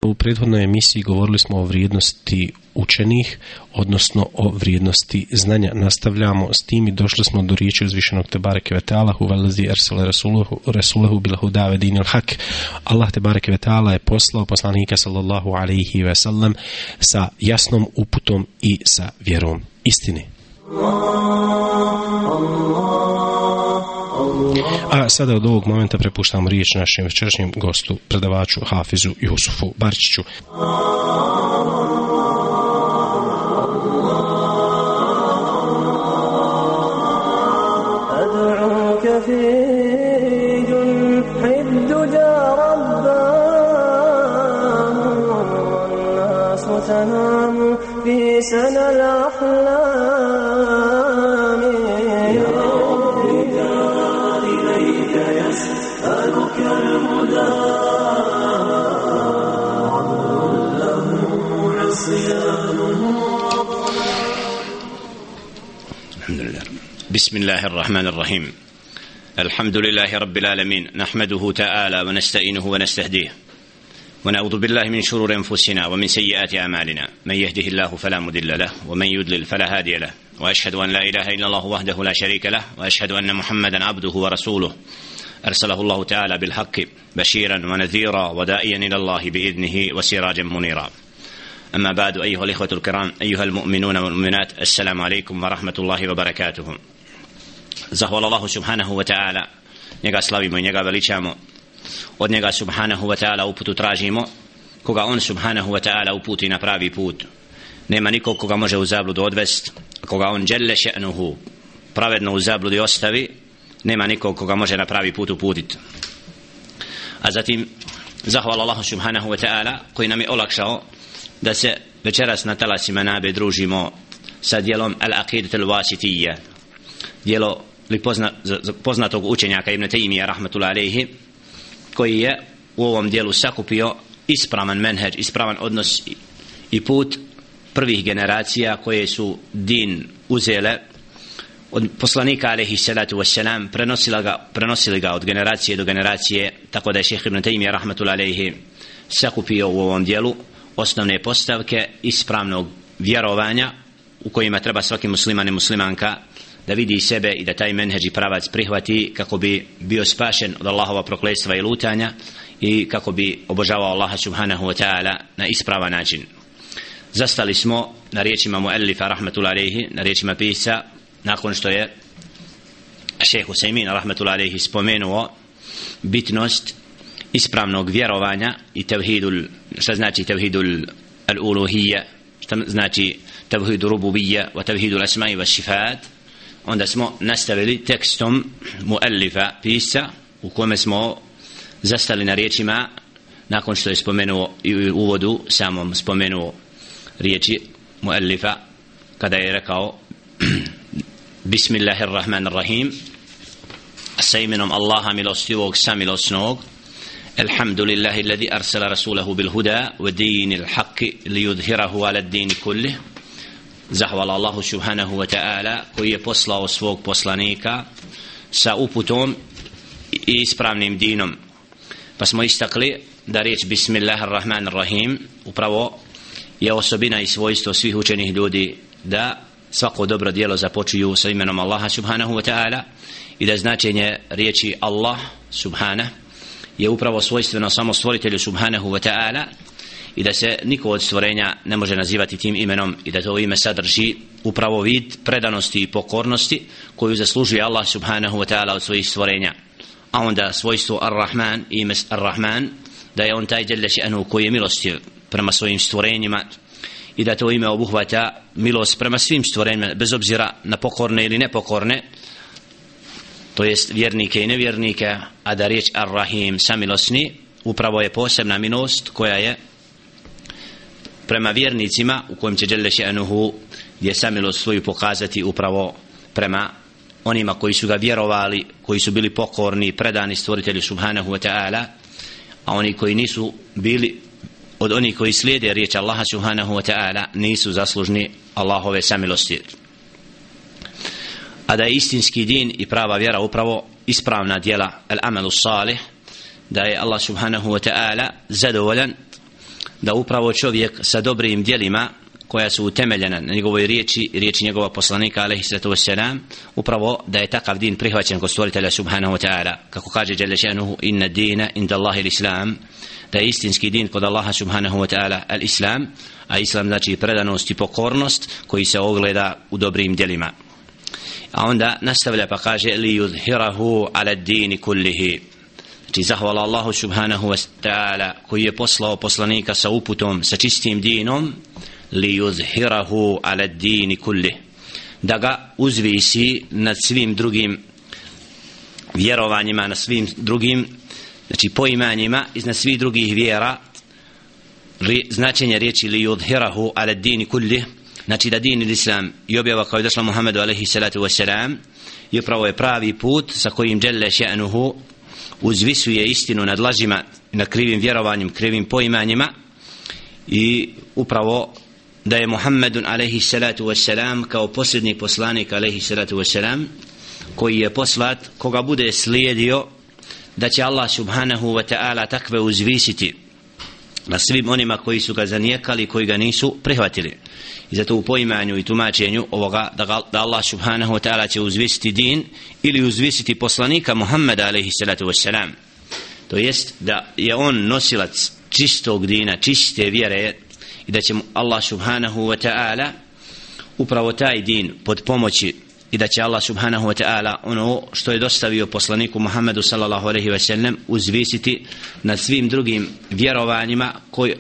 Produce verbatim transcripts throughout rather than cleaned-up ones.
U prethodnoj emisiji govorili smo o vrijednosti učenih, odnosno o vrijednosti znanja. Nastavljamo s tim i došli smo do riječi uzvišenog Tebareke ve Teala: Huvallazi ersale rasulahu rasulahu bil huda ve dinil hak. Allah Tebareke ve Teala je poslao poslanika sallallahu alejhi ve sellem sa jasnom uputom i sa vjerom istine. A sada od ovog momenta prepuštamo riječ našem večerašnjem gostu, predavaču Hafizu Jusufu Barčiću. بسم الله الرحمن الرحيم الحمد لله رب العالمين نحمده تعالى ونستعينه ونستهديه ونعوذ بالله من شرور أنفسنا ومن سيئات أعمالنا من يهده الله فلا مضل له ومن يضلل فلا هادي له وأشهد أن لا إله إلا الله وحده لا شريك له وأشهد أن محمدا عبده ورسوله أرسله الله تعالى بالحق بشيرا ونذيرا وداعيا إلى الله بإذنه وسراجا منيرا أما بعد أيها الإخوة الكرام أيها المؤمنون والمؤمنات السلام عليكم ورحمة الله وبركاته. Zahvala Allahu subhanahu wa ta'ala, njega slavimo i njega veličamo, od njega subhanahu wa ta'ala uputu tražimo, koga on subhanahu wa ta'ala uputi na pravi put. Nema nikog koga može u zabludu odvest, koga on dželle še'nuhu pravedno u zabludi ostavi, nema nikog koga može na pravi put uputiti. A zatim zahvala Allahu subhanahu wa ta'ala koji nam je olakšao da se večeras na talasima Nabe družimo sa dijelom Al-Aqidat al-Wasitiyya, dijelo li pozna, poznatog učenjaka Ibn Taymija rahmetullahi alejhi, koji je u ovom dijelu sakupio ispravan menheđ, ispravan odnos i put prvih generacija koje su din uzele od poslanika alejhi salatu wassalam, prenosili ga, prenosili ga od generacije do generacije, tako da je šejh Ibn Taymija rahmetullahi alejhi sakupio u ovom dijelu osnovne postavke ispravnog vjerovanja u kojima treba svaki musliman i muslimanka da vidi sebe i da taj menheđ i pravac prihvati kako bi bio spašen od Allahova prokletstva i lutanja i kako bi obožavao Allaha subhanahu wa ta'ala na ispravan način. Zastali smo na riječima muallifa rahmetullahi alejhi, na riječima pisca, nakon što je šejh Usejmin rahmetullahi alejhi spomenuo bitnost ispravnog vjerovanja i tevhidul, šta znači tevhidul al-uluhiyya, šta znači tevhidul rububiyya wa tevhidul asma'i wa sifat. Onda smo nastavili tekstom muallifa pisca u kome smo zastali na riječima nakon što je spomenuo i u uvodu samom spomenuo riječi muallifa kada je rekao Bismillahirrahmanirrahim, sa imenom Allaha milostivog samilosnog, Alhamdulillahi alladhi arsala rasulahu bil huda wa dinil haqqi li yudhhirahu ala ad-din kullih. Zahvala Allahu subhanahu wa ta'ala koji je poslao svog poslanika sa uputom i ispravnim dinom. Pa smo istakli da riječ Bismillahirrahmanirrahim upravo je osobina i svojstvo svih učenih ljudi, da svako dobro djelo započuju sa imenom Allaha subhanahu wa ta'ala i da značenje riječi Allah subhana je upravo svojstveno samo stvoritelju subhanahu wa ta'ala i da se niko od stvorenja ne može nazivati tim imenom i da to ime sadrži upravo vid predanosti i pokornosti koju zaslužuje Allah subhanahu wa ta'ala od svojih stvorenja. A onda svojstvo Ar-Rahman i ime Ar-Rahman, da je on taj dželle še'nuhu koji je milostiv prema svojim stvorenjima i da to ime obuhvata milost prema svim stvorenjima bez obzira na pokorne ili nepokorne, to jest vjernike i nevjernike. A da riječ Ar-Rahim, samilosni, upravo je posebna milost koja je prema vjernicima u kojem će dželle še'nuhu gdje samilost svoju pokazati upravo prema onima koji su ga vjerovali, koji su bili pokorni, predani stvoritelju subhanahu wa ta'ala, a oni koji nisu bili od onih koji slijede riječ Allaha subhanahu wa ta'ala nisu zaslužni Allahove samilosti. A da je istinski din i prava vjera upravo ispravna djela, al-amalu salih, da je Allah subhanahu wa ta'ala zadovoljan da upravo čovjek sa dobrim djelima koja su utemeljena na njegovoj riječi i riječi njegova poslanika alejhi salatu vesselam, upravo da je takav din prihvaćen kod stvoritelja subhanahu wa ta'ala, kako kaže dželle šanuhu inna dina inda Allahi l-islam, da je istinski din kod Allaha subhanahu wa ta'ala al-islam, a islam znači predanost i pokornost koji se ogleda u dobrim djelima. A onda nastavlja pa kaže li yuzhirahu ala dini kullihi, znači zahvala Allahu subhanahu wa ta'ala koji je poslao poslanika sa uputom, sa čistim dinom, li yuzhirahu ala dini kullih, da ga uzvisi nad svim drugim vjerovanjima, na svim drugim znači poimanjima iznad svih drugih vjera. Značenje riječi li yuzhirahu ala dini kullih, znači da din islam i objava kao je došla Muhammedu alejhi salatu vesselam i upravo je pravi put sa kojim dželle še'nuhu uzvisuje istinu nad lažima, nad krivim vjerovanjem, krivim poimanjima, i upravo da je Muhammedun alejhi salatu vesselam kao posljednji poslanik alejhi salatu vesselam koji je poslat, koga bude slijedio da će Allah subhanahu wa ta'ala takve uzvisiti na svim onima koji su ga zanijekali, koji ga nisu prihvatili. I zato u poimanju i tumačenju ovoga da, ga, da Allah subhanahu wa ta'ala će uzvisiti din ili uzvisiti poslanika Muhammeda alejhi salatu vesselam, to jest da je on nosilac čistog dina, čiste vjere, i da će Allah subhanahu wa ta'ala upravo taj din pod pomoći, i da će Allah subhanahu wa ta'ala ono što je dostavio poslaniku Muhammedu sallallahu alejhi ve sellem uzvisiti nad svim drugim vjerovanjima, koji,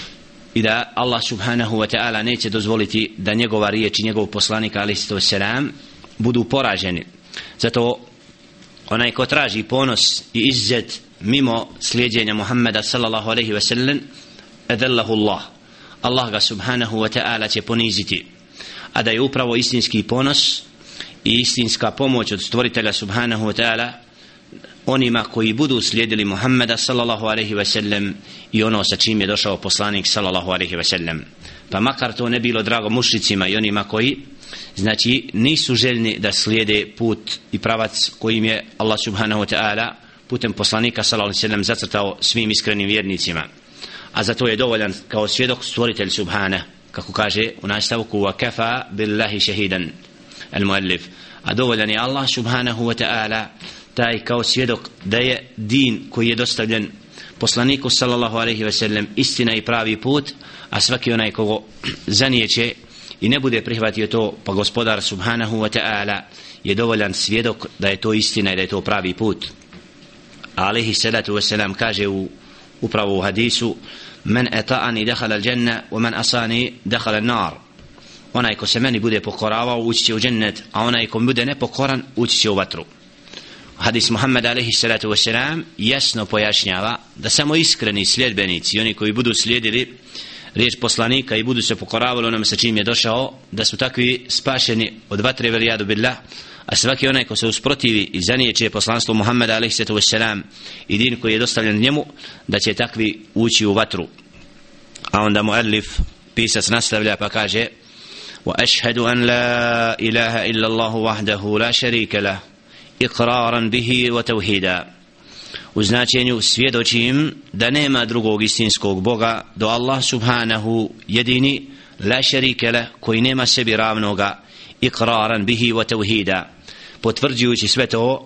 i da Allah subhanahu wa ta'ala neće dozvoliti da njegova riječ i njegov poslanik alejhi salatu vesselam budu poraženi. Zato onaj ko traži ponos i izzet mimo slijedjenja Muhammeda sallallahu alejhi ve sellem, adallahu Allah, Allah ga subhanahu wa ta'ala će poniziti. A da je upravo istinski ponos i istinska pomoć od stvoritelja subhanahu wa ta'ala onima koji budu slijedili Muhammeda sallallahu alejhi ve sellem i ono sa čim je došao poslanik sallallahu alejhi ve sellem. Pa makar to ne bilo drago mušricima i onima koji znači nisu željni da slijede put i pravac kojim je Allah subhanahu wa ta'ala putem poslanika sallallahu alejhi ve sellem zacrtao svim iskrenim vjernicima. A zato je dovoljan kao svjedok stvoritelj subhana, kako kaže u nastavku wa kafa billahi shahidan al-muallif, a dovoljan je Allah subhanahu wa ta'ala taj kao svjedok da je din koji je dostavljen poslaniku sallallahu alejhi ve sellem istina i pravi put, a svaki onaj kogo zanijeće i ne bude prihvatio to, pa gospodar subhanahu wa ta'ala je dovoljan svjedok da je to istina i da je to pravi put. Alejhi salatu vesselam kaže u upravo u hadisu men ata'ani dakhala al-janna wa man asani dakhala an-nar, onaj ko se meni bude pokoravao ući će u džennet, a onaj ko bude nepokoran ući će u vatru. Hadis Muhammed alejhi salatu vesselam jasno pojašnjava da samo iskreni sljedbenici i oni koji budu slijedili riječ poslanika i budu se pokoravali onome sa čim je došao, da su takvi spašeni od vatre, verijadu billah. A svaki onaj ko se usprotivi i zanijeće poslanstvo Muhammeda alejhi salatu vesselam i din koji je dostavljen njemu, da će takvi ući u vatru. A onda muallif, pisac, nastavlja pa kaže وأشهد أن لا إله إلا الله وحده لا شريك له إقرارا به وتوحيدا, u značenju svjedočim da nema drugog istinskog Boga do Allah subhanahu jedini, la šerike leh, koji nema sebi ravnoga, iqraran bihi wa tawhida, potvrđujući sve to,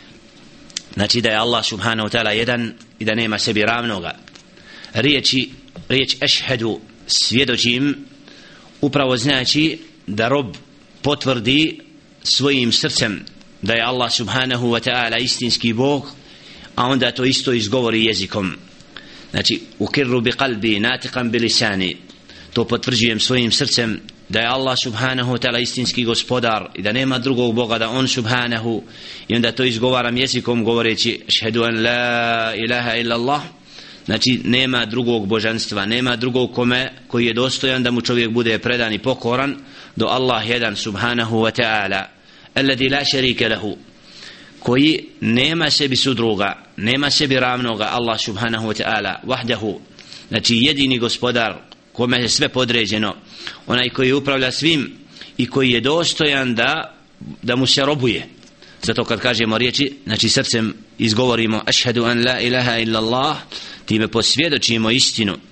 znači da je Allah subhanahu ta'ala jedan i da nema sebi ravnoga. Riječi, riječ ešhedu, svjedočim, upravo znači da rob potvrdi svojim srcem da je Allah subhanahu wa ta'ala istinski Bog, a onda to isto izgovori jezikom. Znači ukirru bi qalbi natiqan bi lisani, to potvrđujem svojim srcem da je Allah subhanahu wa ta'ala istinski gospodar i da nema drugog Boga da on subhanahu, i onda to izgovaram jezikom govoreći ashhadu an la ilaha illa Allah, znači nema drugog božanstva, nema drugog kome koji je dostojan da mu čovjek bude predan i pokoran do Allah jedan subhanahu wa ta'ala, alladhi la sharika lahu, koji nema sebi sudruga, nema sebi ravnoga, Allah subhanahu wa ta'ala wahdahu, znači jedini gospodar kome je sve podređeno, onaj koji upravlja svim i koji je dostojan da, da mu se robuje. Zato kad kažemo riječi, znači srcem izgovorimo ashhadu an la ilaha illa Allah, time posvjedočimo istinu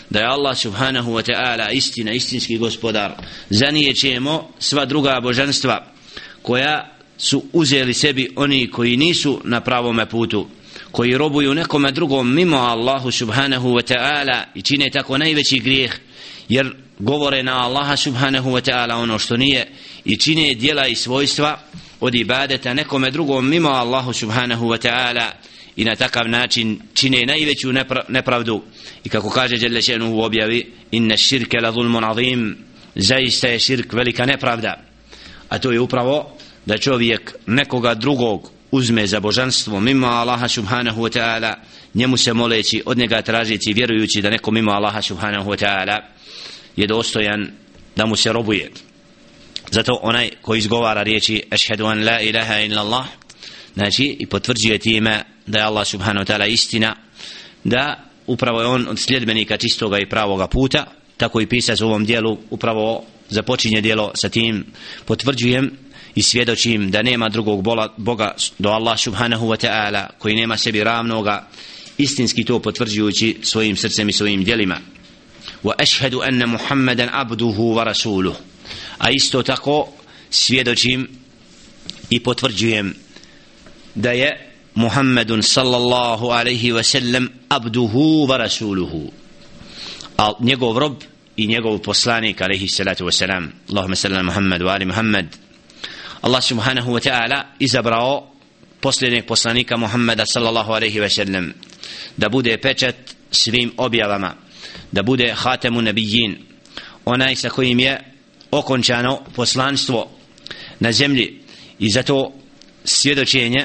da je Allah subhanahu wa ta'ala istina, istinski gospodar, zanijećemo sva druga božanstva koja su uzeli sebi oni koji nisu na pravome putu, koji robuju nekome drugom mimo Allahu subhanahu wa ta'ala i čine tako najveći grijeh, jer govore na Allaha subhanahu wa ta'ala ono što nije i čine djela i svojstva od ibadeta nekome drugom mimo Allahu subhanahu wa ta'ala i na takav način čine najveću nepravdu. I kako kaže Jelle še'nuhu u objavi, inna širke la zulmun azim, zaista je širk velika nepravda. A to je upravo da čovjek nekoga drugog uzme za božanstvo mimo Allaha subhanahu wa ta'ala, njemu se moleći, od njega tražeći, vjerujući da neko mimo Allaha subhanahu wa ta'ala je dostojan da mu se robuje. Zato onaj koji izgovara riječi ašhadu an la ilaha illa Allah, znači i potvrđuje time da je Allah subhanahu wa ta'ala istina, da upravo je on od sljedbenika čistoga i pravoga puta, tako i pisac u ovom dijelu upravo započinje dijelo sa tim: potvrđujem i svjedočim da nema drugog Boga do Allah subhanahu wa ta'ala, koji nema sebi ravnoga, istinski to potvrđujući svojim srcem i svojim djelima. Wa ashhadu anna Muhammadan abduhu wa rasuluhu, a isto tako svjedočim i potvrđujem da je Muhammedun sallallahu alaihi wa sallam abduhu wa rasuluhu, a njegov rob i njegov poslanik alaihi salatu wa salam. Allahumma sallam Muhammad wa ali Muhammad. Allah subhanahu wa ta'ala izabrao posljednjeg poslanika Muhammeda sallallahu alaihi wa sallam da bude pečat svim objavama, da bude hatemu nabijin, onaj sa kojim je okončano poslanstvo na zemlji. I zato svjedočenje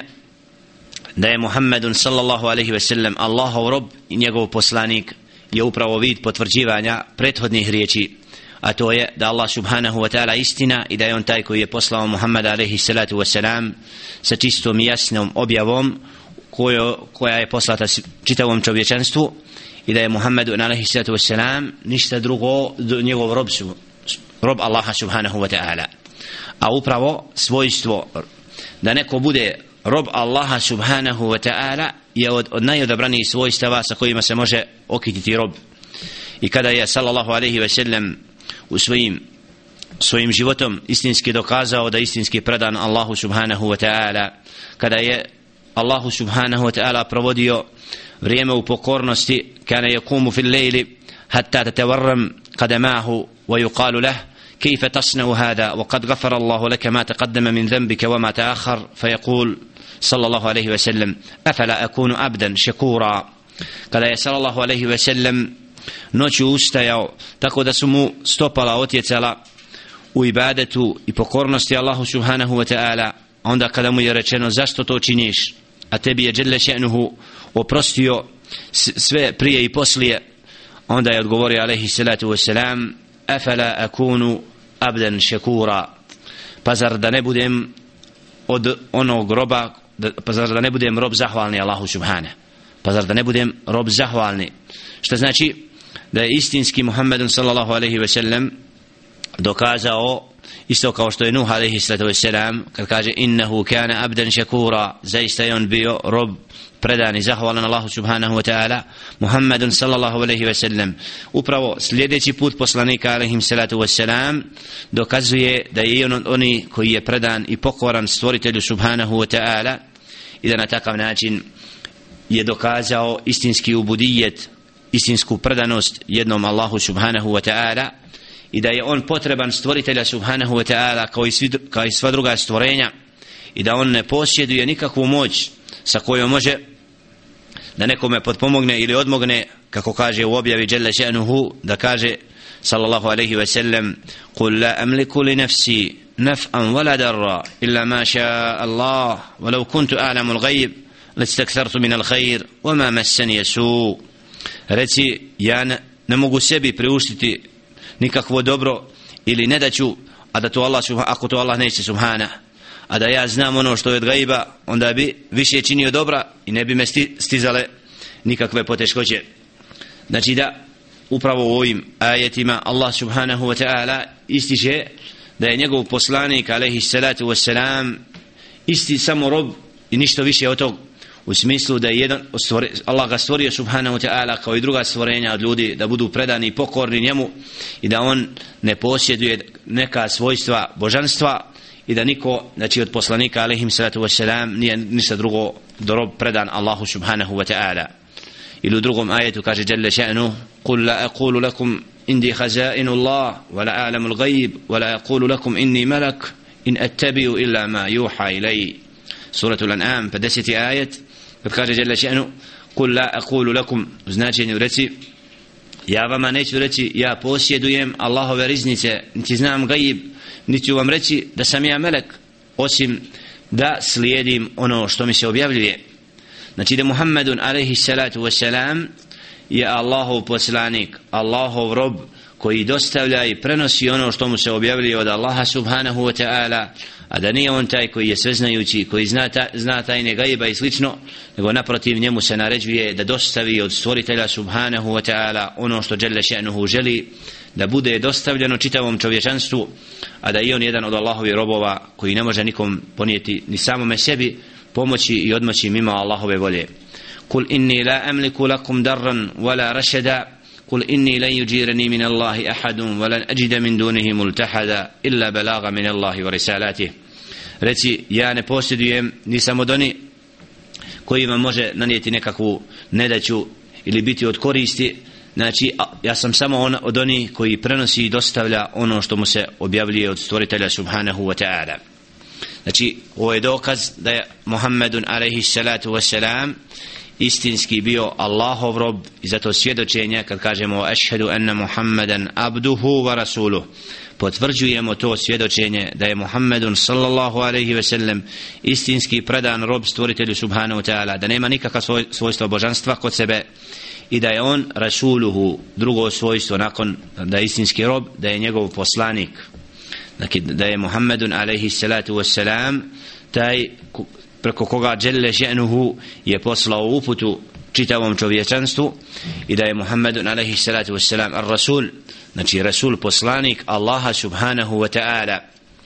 da je Muhammedun sallallahu alaihi wa sallam Allahov rob i njegov poslanik je upravo vid potvrđivanja prethodnih riječi, a to je da Allah subhanahu wa ta'ala istina i da je on taj koji je poslao Muhammeda alaihi salatu wa salam sa čistom i jasnom objavom kojo, koja je poslata čitavom čovječanstvu, i da je Muhammedu alaihi salatu wa salam ništa drugo do njegov rob, su, rob Allaha subhanahu wa ta'ala. A upravo svojstvo da neko bude rob Allaha subhanahu wa ta'ala je od, od najodabranijih svojstava sa kojima se može okititi rob. I kada je sallallahu alaihi wa sallam u svojim, svojim životom istinski dokazao da istinski predan Allahu subhanahu wa ta'ala, kada je Allahu subhanahu wa ta'ala provodio vrijeme u pokornosti, kana yakumu fil lejli hatta tatawarram qadamahu wa yuqalu lah كيف تصنع هذا وقد غفر الله لك ما تقدم من ذنبك وما تأخر، فيقول صلى الله عليه وسلم أفلا أكون عبدا شكورا. kada je sallallahu alejhi ve sellem noću ustajao tako da su mu stopala otjecala u ibadetu i pokornosti Allahu subhanahu wa ta'ala, onda kada mu je rečeno zašto to činiš, a tebi je Jelle še'nuhu oprostio sve prije i poslije, onda je odgovorio alejhi salatu wassalam afala akunu abdan shakura, pa zar da ne budem od onog roba, pa zar da ne budem rob zahvalni Allahu subhanahu, pa zar da ne budem rob zahvalni, što znači da je istinski Muhammedun sallallahu alejhi ve sellem dokazao isto kao što je Nuh alejhi salatu vesselam kad kaže innahu kana abdan shakura, zaista je on bio rob predan i zahvalan Allahu subhanahu wa ta'ala. Muhammedun sallallahu alejhi ve sellem upravo sljedeći put poslanika alejhi salatu vesselam dokazuje da je on oni koji je predan i pokoran stvoritelju subhanahu wa ta'ala i da na takav način je dokazao istinski ubudijet, istinsku predanost jednom Allahu subhanahu wa ta'ala, i da je on potreban stvoritelja subhanahu wa ta'ala kao i, svi, kao i sva druga stvorenja, i da on ne posjeduje nikakvu moć sa kojom može da nekome potpomogne ili odmogne, kako kaže u objavi Jelle še'nuhu, da kaže sallallahu alejhi ve sellem qul la amliku li nafsi naf'an wala darra illa ma sha'a Allah walau kuntu a'lamu al-ghayb lastakthartu min al-khayr wama massani su. Reci, ja ne, ne mogu sebi priuštiti nikakvo dobro ili ne daću, a da to Allah, ako to Allah neće subhana, a da ja znam ono što je od gajba, onda bi više činio dobra i ne bi me stizale nikakve poteškoće. Znači da upravo u ovim ajetima Allah subhanahu wa ta'ala ističe da je njegov poslanik alejhi salatu wassalam isti samo rob i ništa više od tog. u smislu da je jedan Allah ga stvorio subhanahu wa ta'ala kao i druga stvorenja od ljudi da budu predani i pokorni njemu i da on ne posjeduje neka svojstva božanstva i da niko, znači od poslanika alejhim salatu vesselam, nije ništa drugo do rob predan Allahu subhanahu wa ta'ala. Ili u drugom ajetu kaže jalla ša'nu قل لا أقول لكم إني خزائن الله ولا أعلم الغيب ولا أقول لكم إني ملك إن أتبع إلا ما يوحى إلي. سورة الأنعام pedeset ajet kad kaže jalla ša'nu قل لا أقول لكم, značenju reci ja vama neću reći ja posjedujem Allahove riznice, niti znam gajib, niti ću vam reći da sam ja melek, osim da slijedim ono što mi se objavljuje. Znači da Muhammedun alejhi salatu wassalam je Allahov poslanik, Allahov rob koji dostavlja i prenosi ono što mu se objavljuje od Allaha subhanahu wa ta'ala, a da nije on taj koji je sveznajući, koji zna, ta, zna tajne gajba i slično, nego naprotiv njemu se naređuje da dostavi od stvoritelja subhanahu wa ta'ala ono što dželle še'nuhu želi da bude dostavljeno čitavom čovječanstvu, a da je on jedan od Allahovih robova koji ne može nikom ponijeti ni samome sebi pomoći i odmoći mimo Allahove volje. Kul inni la amliku lakum darran wala rashada قل إني لن يجيرني من الله أحد ولن أجد من دونه ملتحدا إلا بلاغا من الله ورسالاته. Reci ja ne posjedujem, nisam od oni koji vam može nanijeti nekakvu nedaću ili biti od koristi, znači ja sam samo on, od oni koji prenosi i dostavlja ono što mu se objavljuje od stvoritelja subhanahu wa ta'ala. Znači ovo je dokaz da je Muhammedun alejhi salatu wassalam istinski bio Allahov rob i zato svjedočenje kad kažemo ašhedu anna Muhammadan abduhu wa rasuluh, potvrđujemo to svjedočenje da je Muhammedun sallallahu alaihi ve sellem istinski predan rob stvoritelju subhanahu wa ta'ala, da nema nikakva svoj, svojstva božanstva kod sebe i da je on rasuluhu, drugo svojstvo nakon da je istinski rob, da je njegov poslanik. Znači da je Muhammedun alejhi salatu wassalam taj preko koga dželle še'nuhu je poslao uputu čitavom čovječanstvu i da je Muhammedun alejhi salatu wassalam ar-rasul, znači rasul, poslanik Allaha subhanahu wa ta'ala.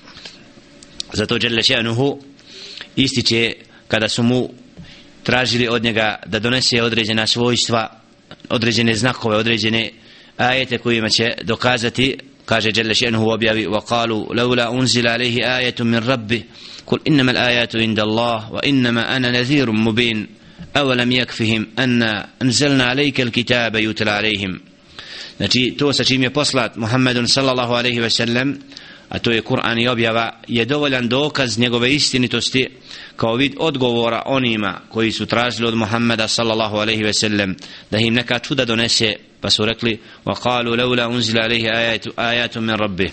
Zato dželle še'nuhu ističe kada su mu tražili od njega da donese određena svojstva, određene znakove, određene ajete kojima će dokazati, kaže dželle še'nuhu objavi وقالوا لولا أنزل عليه آية من ربه قل إنما الآيات عند الله وإنما أنا نذير مبين أولم يكفهم أن أنزلنا عليك الكتاب يتلى عليهم. Znači to sa čim je poslat Muhammedun sallallahu alaihi ve sellem, a to je Kur'an i objava, je dovoljan dokaz njegove istinitosti kao vid odgovora onima koji su tražili od Muhammeda sallallahu alaihi ve sellem da im neka čuda donese, pa su rekli وقالوا لولا أنزل عليه آيات آيات من ربه,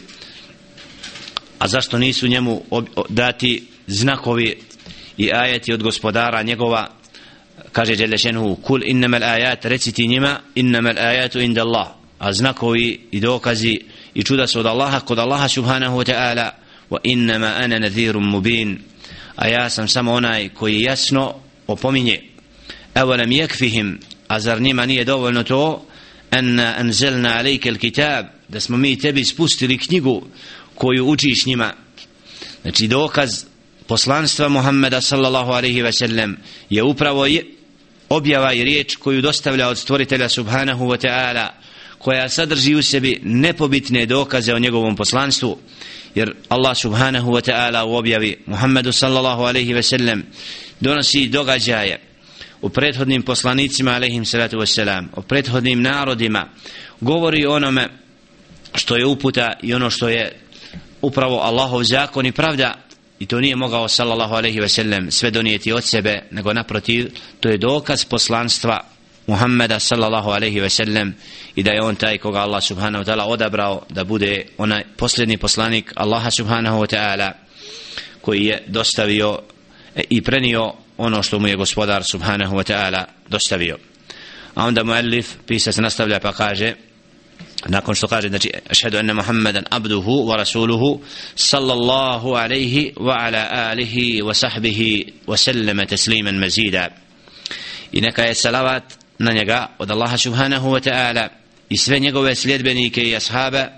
a zašto nisu njemu dati znakovi i ajeti od gospodara njegova. Kaže dželle še'nuhu kul innamal ayat, reciti njima innamal ayatu inda Allah, a znakovi i dokazi i čuda su od Allaha, kod Allaha subhanahu wa ta'ala. Wa innama ana nadhirun mubin, a ja sam samo onaj koji jasno opominje. Awalam yakfihim, a zar njima nije dovoljno to anna anzalna alejke alkitab, da smo mi tebi spustili knjigu koju učiš njima. Znači dokaz poslanstva Muhammeda sallallahu alaihi ve sellem je upravo je objava i riječ koju dostavlja od stvoritelja subhanahu wa ta'ala, koja sadrži u sebi nepobitne dokaze o njegovom poslanstvu, jer Allah subhanahu wa ta'ala u objavi Muhammedu sallallahu alaihi ve sellem donosi događaje u prethodnim poslanicima alaihim salatu wassalam, o prethodnim narodima, govori o onome što je uputa i ono što je upravo Allahov zakon i pravda, i to nije mogao sallallahu alaihi ve sellem sve donijeti od sebe, nego naprotiv to je dokaz poslanstva Muhammeda sallallahu alaihi ve sellem i da je on taj koga Allah subhanahu wa ta'ala odabrao da bude onaj posljednji poslanik Allaha subhanahu wa ta'ala koji je dostavio i prenio ono što mu je gospodar subhanahu wa ta'ala dostavio. A onda muallif, pisac, nastavlja pa kaže, nakon što kaže znači ašhedu anna Muhammadan abduhu wa rasuluhu sallallahu alaihi wa ala alihi wa sahbihi wa sallama tasliman mazida, i neka je salavat na njega od Allaha subhanahu wa ta'ala i sve njegove sljedbenike i ashaba,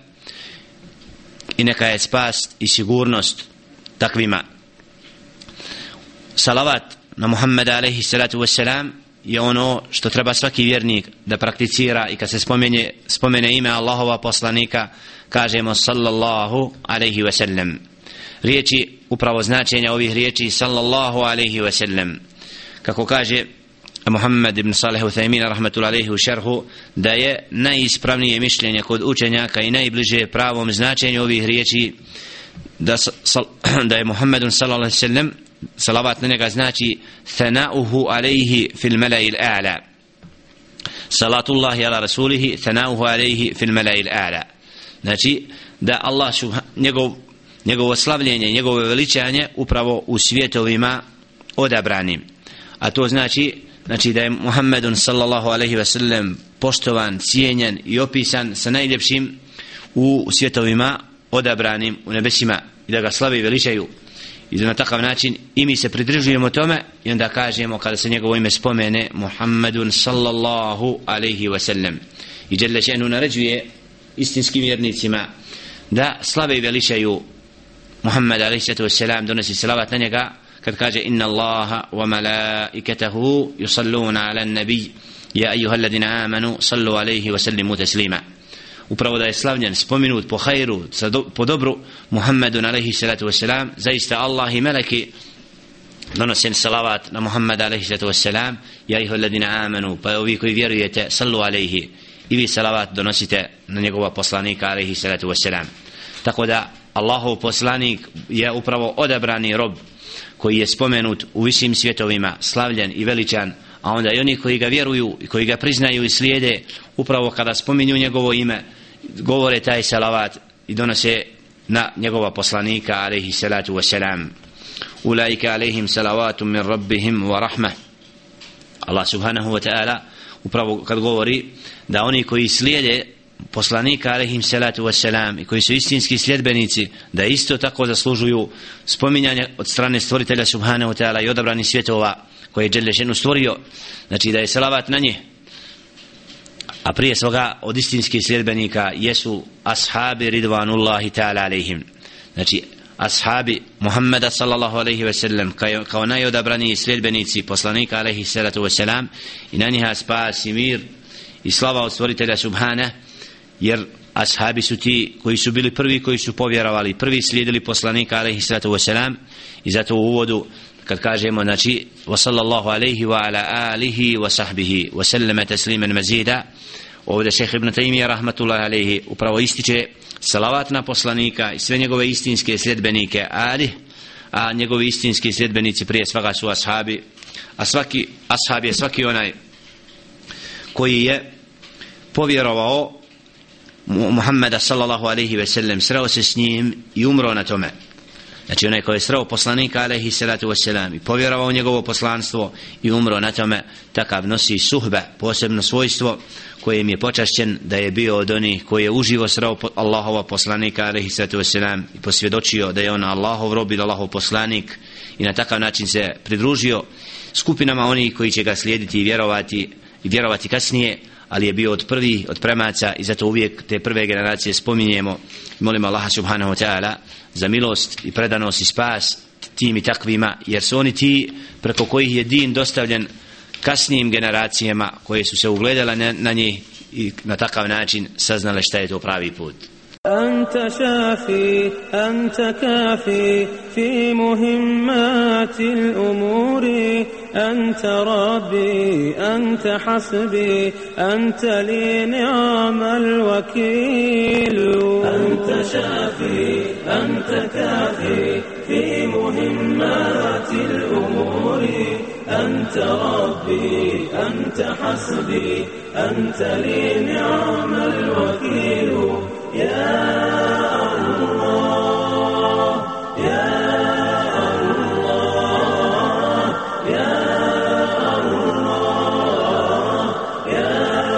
i neka je spas i sigurnost takvima. Salavat na Muhammeda alejhi salatu vesselam je ono što treba svaki vjernik da prakticira, i kad se spomene, spomene ime Allahova poslanika kažemo sallallahu alejhi ve sellem. Riječi, upravo značenja ovih riječi sallallahu alejhi ve sellem, kako kaže Muhammed ibn Salih Uthaymin rahmetullahi alejhi u šerhu, da je najispravnije mišljenje kod učenjaka i najbliže pravom značenju ovih riječi da, sal, da je Muhammedun sallallahu alejhi ve sellem, salavat na njega znači thanauhu alejhi fil mala'il a'la, salatullahi ala rasulihi thanauhu alejhi fil mala'il a'la. Znači da Allah njegov, njegovo slavljenje, njegovo veličanje upravo u svjetovima odabranim, a to znači znači da je Muhammedun sallallahu alejhi ve sellem poštovan, cijenjen i opisan sa najljepšim u svjetovima odabranim u nebesima, i da ga slave i veličaju, i da na takav način i mi se pridružujemo tome, i onda kažemo kada se njegovo ime spomene Muhammedun sallallahu alejhi ve sellem. I dželle še'nu naređuje istinskim vjernicima da slave i veličaju Muhammed alejhi salatu vesselam, donosi salavat na njega kad kaže inna Allaha wa malaikatahu yusalluna ala nabi ya ayyuhalladhina amanu sallu alayhi wa sallimu taslima. Upravo da je slavljen, spominut po hajru, po dobru Muhammedun alejhi salatu vesselam, zaista Allah i meleki donose salavat na Muhammeda alejhi salatu vesselam, ya ayyuhalladhina amanu, pa ovi koji vjerujete sallu alayhi, i vi salavat donosite na njegova poslanika alejhi salatu vesselam. Tako da Allahov poslanik je upravo odabrani rob koji je spomenut u višim svjetovima, slavljen i veličan, a onda i oni koji ga vjeruju i koji ga priznaju i slijede, upravo kada spominju njegovo ime govore taj salavat i donose na njegova poslanika alejhi salatu vesselam. Ulaika alejhim salavatum min rabbihim wa rahmah. Allah subhanahu wa ta'ala upravo kad govori da oni koji slijede poslanika alejhim salatu vesselam i koji su istinski sljedbenici, da isto tako zaslužuju spominjanje od strane stvoritelja subhanahu wa ta'ala i odabranih svjetova koje je dželle še'nu stvorio, znači da je salavat na njih. A prije svoga od istinskih sljedbenika jesu ashabi ridvanullahi ta'ala alejhim, znači ashabi Muhammeda sallallahu alejhi ve sellem kao, kao najodabraniji sljedbenici poslanika alejhi salatu vesselam, i na njiha spas i mir i slava od stvoritelja subhana, jer ashabi su ti koji su bili prvi koji su povjerovali, prvi slijedili poslanika alejhi salatu vesselam. I zato u uvodu kad kažemo znači wa sallallahu alejhi wa ala alihi wa sahbihi wa sallama tasliman mazida, ovdje šejh Ibn Taymija rahmatullahi alejhi upravo ističe salavat na poslanika i sve njegove istinske sljedbenike ali, a njegovi istinski sljedbenici prije svega su ashabi, a svaki ashab je svaki onaj koji je povjerovao Muhammeda sallallahu alejhi ve sellem, sreo se s njim i umro na tome. Znači onaj koji je sreo poslanika alejhi salatu vesselam i povjerovao njegovo poslanstvo i umro na tome, takav nosi suhbe, posebno svojstvo kojem je počašćen da je bio od onih koji je uživo sreo Allahova poslanika alejhi salatu vesselam i posvjedočio da je on Allahov rob i Allahov poslanik, i na takav način se pridružio skupinama onih koji će ga slijediti i vjerovati i vjerovati kasnije, ali je bio od prvih, od premaca, i zato uvijek te prve generacije spominjemo i molimo Allaha subhanahu wa ta'ala za milost i predanost i spas tim i takvima, jer su oni ti preko kojih je din dostavljen kasnijim generacijama koje su se ugledale na, na njih i na takav način saznale šta je to pravi put. أنت شافي أنت كافي في مهمات الأمور أنت ربي أنت حسبي أنت لي نعم الوكيل أنت شافي أنت كافي في مهمات الأمور أنت ربي أنت حسبي أنت لي نعم الوكيل يا الله يا الله يا الله يا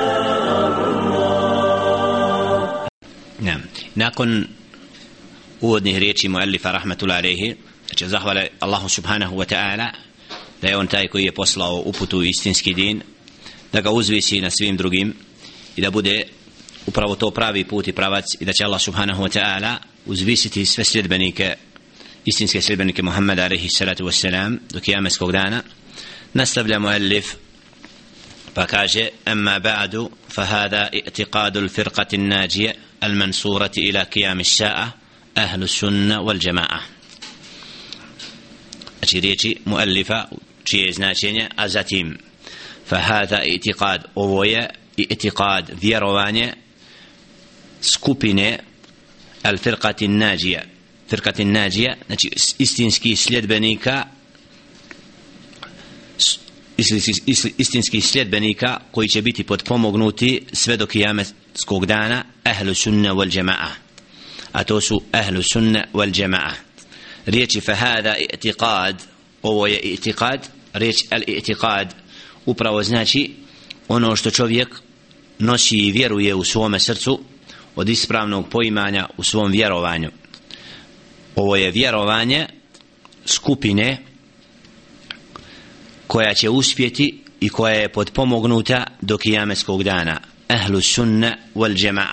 الله. نعم. nakon uvodnih riječi muallifa rahmatullahi alejhi, znači zahvale Allahu subhanahu wa ta'ala da je on taj koji je poslao uputu istinski din, da ga uzvisi na svim drugim i da bude upravo to pravi put i pravac, i da će Allah subhanahu wa ta'ala uzvisiti sve sljedbenike, istinske sljedbenike Muhammeda alejhi salatu vesselam do kijameskog dana. Nastavljamo elif pa kaže amma ba'du fa hada i'tiqadu al-firqati an-najiyah al-mansurati ila qiyam as-sa'a ahlu sunna wal jama'a. Znači riječi muallifa čije značenje, a zatim fa hada i'tiqad, ovo je i'tiqad, vjerovanje skupine al-firqati an-najiyah, firqati an-najiyah, znači istinski sljedbenika istinskih sljedbenika koji će biti potpomognuti sve do kijametskog dana, ahlu sunna wal jama'a, a to su ahlu sunna wal jama'a. Riječi fa hada i'tiqad, ovo je i'tiqad, riječ al-i'tiqad upravo znači ono što čovjek nosi i vjeruje u svome srcu od ispravnog poimanja u svom vjerovanju. Ovo je vjerovanje skupine koja će uspjeti i koja je potpomognuta do kijametskog dana, ahlu sunna wal jama'a.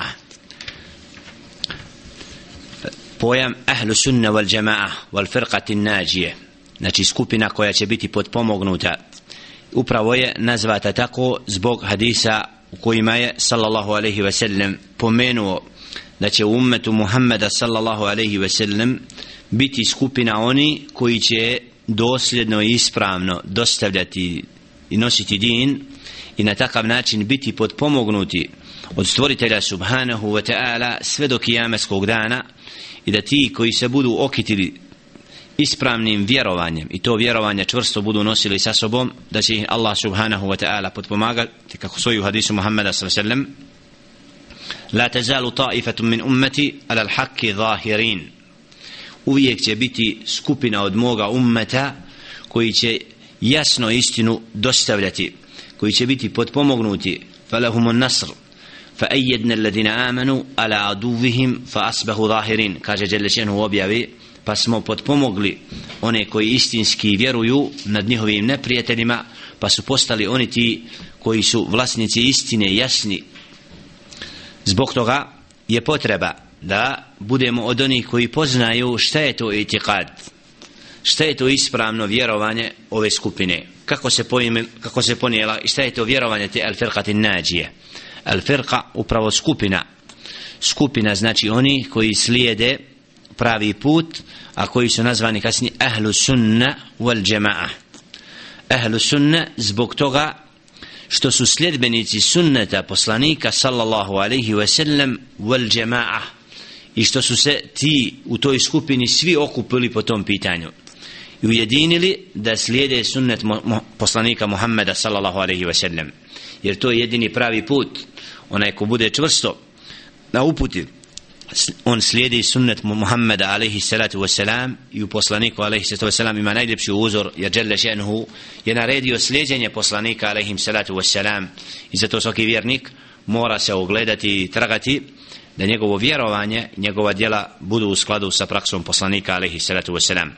Pojam ahlu sunna wal jama'a wal firqati an-najiyah, znači skupina koja će biti potpomognuta, upravo je nazvata tako zbog hadisa u kojima je sallallahu alaihi ve sellem pomenuo da će u ummetu Muhammeda sallallahu alaihi ve sellem biti skupina oni koji će dosljedno i ispravno dostavljati i nositi din i na takav način biti potpomognuti od stvoritelja subhanahu wa ta'ala sve do kijametskog dana, i da ti koji se budu okitili ispravnim vjerovanjem i to vjerovanje čvrsto budu nosili sa sobom, da će ih Allah subhanahu wa ta'ala potpomagati, kako stoji u hadisu Muhammeda sallallahu alejhi ve sellem: la tazalu ta'ifatun min ummati ala al-haqqi zahirin. Uvijek će biti skupina od moga ummeta koji će jasno istinu dostavljati, koji će biti potpomognuti. Falahumun nasr fa ayyadna alladhina amanu ala aduvihim fa asbahu zahirin, kaže Đelešenu u objavi, pa smo potpomogli one koji istinski vjeruju nad njihovim neprijateljima, pa su postali oni ti koji su vlasnici istine jasni. Zbog toga je potreba da budemo od onih koji poznaju šta je to i'tiqad, šta je to ispravno vjerovanje ove skupine, kako se pojme, kako se ponijela i šta je to vjerovanje te al-firqati an-najiyah. Al-firqa upravo skupina, skupina znači oni koji slijede pravi put, a koji su nazvani kasnije ahlu sunna wal jama'a. Ahlu sunna zbog toga što su sljedbenici sunneta poslanika sallallahu alaihi wa sallam wal jama'a, i što su se ti u toj skupini svi okupili po tom pitanju i ujedinili da slijede sunnet poslanika Muhammeda sallallahu alaihi wa sallam, jer to je jedini pravi put. Onaj ko bude čvrsto na uputi, on slijedi sunnet Muhammeda alaihi salatu wasalam, i u poslaniku alaihi salatu wasalam ima najljepši uzor, jer Jelle šanehu je naredio slijeđenje poslanika alaihi salatu wasalam, i zato svaki vjernik mora se ogledati i tragati da njegovo vjerovanje, njegova djela budu u skladu sa praksom poslanika alaihi salatu wasalam.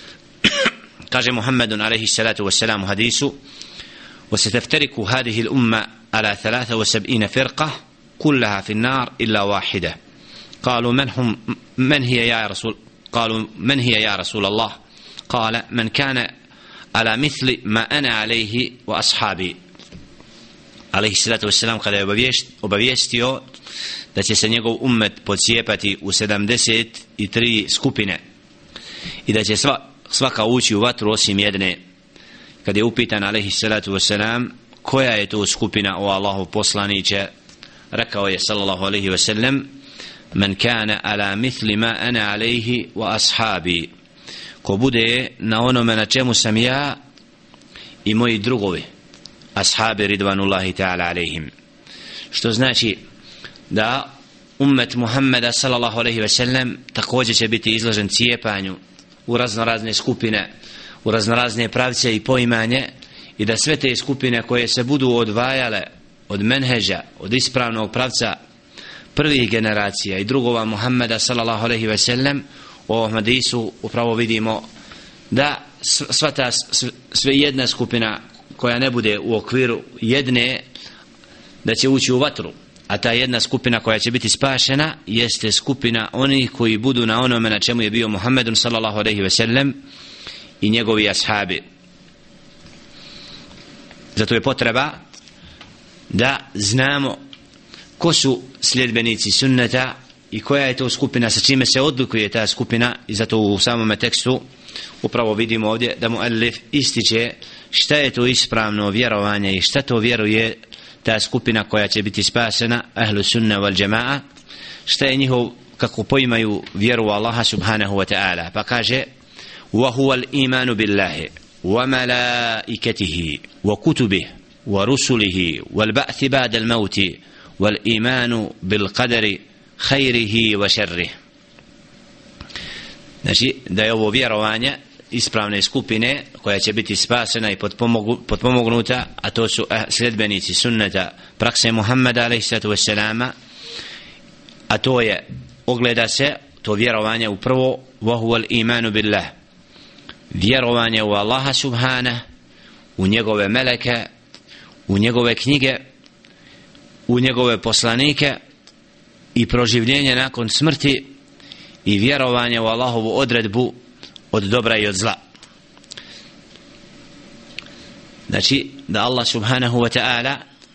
Kaže Muhammedun alaihi salatu wasalam u hadisu: وستفترق هذه الأمة على ثلاثة وسبعين فرقة كلها في النار إلا واحدة. قالوا من هم من هي يا رسول قالوا من هي يا رسول الله؟ قال من كان على مثل ما أنا عليه وأصحابي. عليه الصلاة والسلام kada je obavijestio da će se njegov ummet pocijepati u sedamdeset tri skupine i da će sva, svaka ući u vatru osim jedne, kad je upitan alejhi salatu vesselam koja je to skupina, o Allahov poslanice, rekao je sallallahu alejhi ve sellem: men kana ala mithli ma ana alejhi wa ashabi, ko bude na onome na čemu sam ja i moji drugovi, ashabi ridvanullahi ta'ala alejhim. Što znači da ummet Muhammeda sallallahu alejhi ve sellem također će biti izložen cijepanju u raznorazne skupine, u raznorazne pravce i poimanje, i da sve te skupine koje se budu odvajale od menheža, od ispravnog pravca prvih generacija i drugova Muhammeda sallallahu alejhi ve sellem, u ovom hadisu upravo vidimo da sva ta sve jedna skupina koja ne bude u okviru jedne, da će ući u vatru, a ta jedna skupina koja će biti spašena jeste skupina onih koji budu na onome na čemu je bio Muhammedun sallallahu alejhi ve sellem i njegovi ashabi. Zato je potreba da znamo ko su sljedbenici sunneta i koja je to skupina, sa čime se odlikuje ta skupina. I zato u samome tekstu upravo vidimo ovdje da muallif ističe šta je to ispravno vjerovanje i šta to vjeruje ta skupina koja će biti spasena, ahlu sunna wal jamaa, šta je njihov, kako poimaju vjeru u Allaha subhanahu wa ta'ala. Pa kaže wa huwa al-imanu billahi wa malaikatihi wa kutubihi wa rusulihi wal ba'thi ba'da al-mauti wal imanu bil qadari khairihi wa sharrihi. Znači da je ovo vjerovanje ispravne skupine koja će biti spasena i potpomognuta, a to su sljedbenici sunneta, prakse Muhammeda alejhiselatu vesselama, a to je, ogleda se to vjerovanje u prvo wa huwa al-imanu billah, vjerovanje u Allaha subhanahu, u njegove meleke, u njegove knjige, u njegove poslanike i proživljenje nakon smrti i vjerovanje u Allahovu odredbu od dobra i od zla. Znači da Allah subhanahu wa ta'ala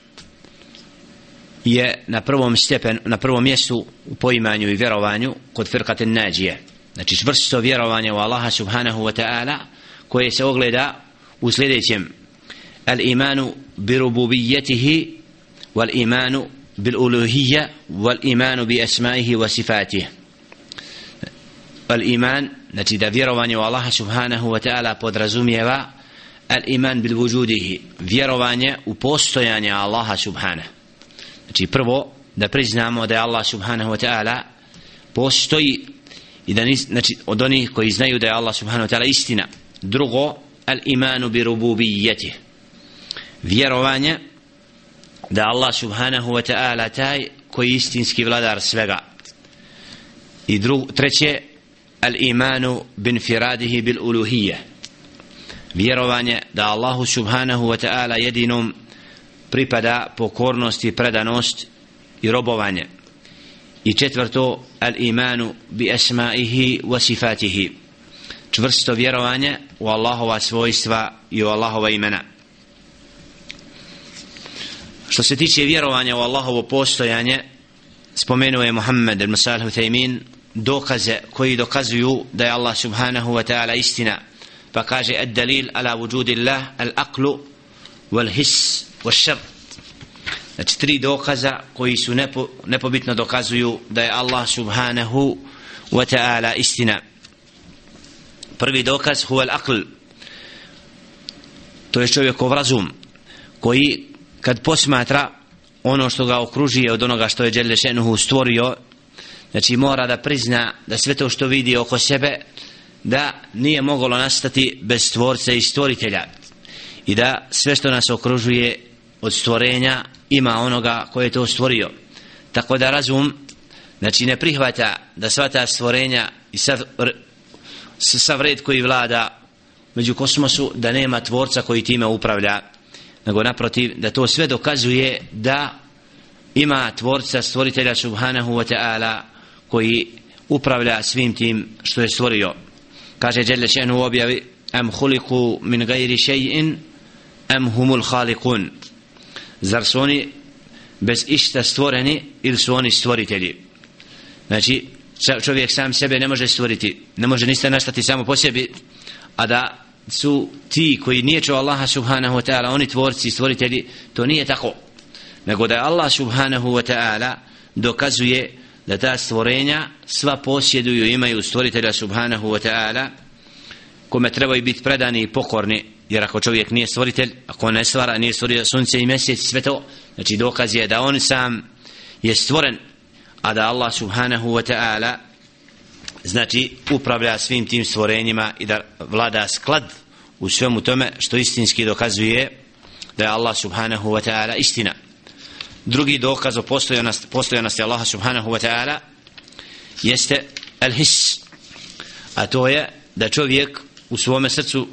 je na prvom stepenu, na prvom mjestu u poimanju i vjerovanju kod firqat an-najije. Znači čvrsto vjerovanje u Allaha subhanahu wa ta'ala koje se ogleda u sljedećem: al-imanu bi rububiyatihi wal imanu bil uluhiyya wal imanu bi asma'ihi wa sifatihi. Al-iman, znači da vjerovanje u Allaha subhanahu wa ta'ala podrazumijeva al-iman bil wujudihi, vjerovanje u postojanje Allaha subhanahu. Znači prvo da priznamo da je Allah subhanahu wa ta'ala postoji i da nis, znači od onih koji znaju da je Allah subhanahu wa ta'ala istina. Drugo, al-imanu bi rububiyatihi, vjerovanje da Allah subhanahu wa ta'ala taj koji je istinski vladar svega. I drugo, treće, al-imanu binfiradihi bil uluhiyya, vjerovanje da Allahu subhanahu wa ta'ala jedinom pripada pokornost i predanost i robovanje. I četvrto, al-imanu bi asma'ihi wa sifatihi, čvrsto vjerovanje u Allahova svojstva i u Allahova imena. Što se tiče vjerovanja u Allahovo postojanje, spomenuo je Muhammed ibn Salih al-Uthaymin dokaze koji dokazuju da je Allah subhanahu wa ta'ala istina. Pa kaže ad-dalil ala wujudillah al-aqlu wal-his wal-shar. Znači tri dokaza koji su nepo, nepobitno dokazuju da je Allah subhanahu wa ta'ala istina. Prvi dokaz huwa al-aql, to je čovjekov razum koji kad posmatra ono što ga okružuje od onoga što je dželle šanuhu stvorio, znači mora da prizna da sve to što vidi oko sebe da nije moglo nastati bez stvorca i stvoritelja, i da sve što nas okružuje od stvorenja ima onoga koji je to stvorio. Tako da razum, znači ne prihvata da sva ta stvorenja i sav, sav red koji vlada među kosmosu, da nema tvorca koji time upravlja, nego naprotiv da to sve dokazuje da ima tvorca, stvoritelja subhanahu wa ta'ala koji upravlja svim tim što je stvorio. Kaže dželle šanuhu u objavi: am khuliqu min gajri shay'in am humul khaliqun, zar su oni bez išta stvoreni ili su oni stvoritelji? Znači čovjek sam sebe ne može stvoriti, ne može ništa nastati samo po sebi, a da su ti koji niječu Allaha subhanahu wa ta'ala oni tvorci i stvoritelji, to nije tako. Nego da je Allah subhanahu wa ta'ala dokazuje da ta stvorenja sva posjeduju i imaju stvoritelja subhanahu wa ta'ala kome trebaju biti predani i pokorni. Jer ako čovjek nije stvoritelj, ako ne stvara, nije stvorio sunce i mjesec, sve to, znači dokaz je da on sam je stvoren, a da Allah subhanahu wa ta'ala znači upravlja svim tim stvorenjima i da vlada sklad u svemu tome, što istinski dokazuje da je Allah subhanahu wa ta'ala istina. Drugi dokaz o postojanosti, postojanosti Allaha subhanahu wa ta'ala jeste al-his, a to je da čovjek u svome srcu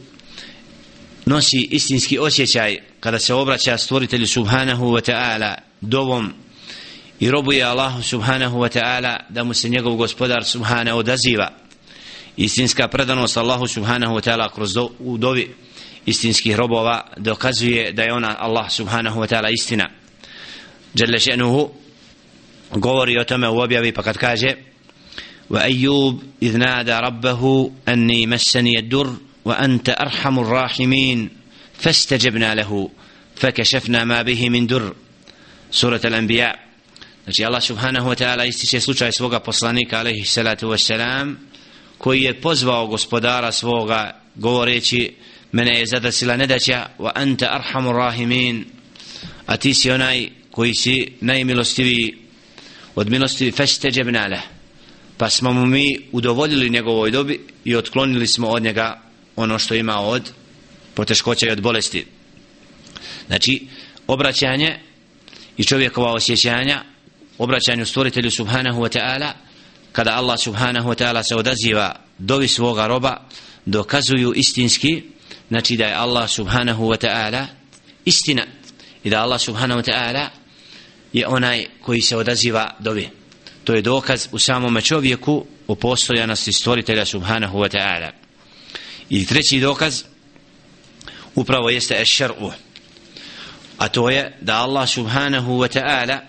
nosi istinski osjećaj kada se obraća stvoritelju subhanahu wa ta'ala dovom i robuje Allahu subhanahu wa ta'ala, da mu se njegov gospodar subhanahu odaziva. Istinska predanost Allahu subhanahu wa ta'ala kroz do, u dovi istinskih robova dokazuje da je ona Allah subhanahu wa ta'ala istina. Jalla še'nuhu govori o tome u objavi pa kad kaže وأيوب إذ نادى ربه أني مسني الدر وأنت أرحم الراحمين فاستجبنا له فكشفنا ما به من در. Surat Al-Anbiya. Znači Allah subhanahu wa ta'ala ističe slučaj svoga poslanika alejhi salatu wassalam koji je pozvao gospodara svoga govoreći mene je zadesila nedaća wa anta arhamur rahimin, a ti si onaj koji si najmilostiviji od milostivi. Fastajabna lah, pa smo mu mi udovoljili njegovoj dobi i otklonili smo od njega ono što ima od poteškoća i od bolesti. Znači obraćanje i čovjekova osjećanja obraćanju stvoritelju subhanahu wa ta'ala, kada Allah subhanahu wa ta'ala se odaziva dovi svoga roba, dokazuju istinski, znači da je Allah subhanahu wa ta'ala istina i da Allah subhanahu wa ta'ala je onaj koji se odaziva dovi. To je dokaz u samome čovjeku o postojanosti stvoritelja subhanahu wa ta'ala. I treći dokaz upravo jeste eš-šar'u, a to je da Allah subhanahu wa ta'ala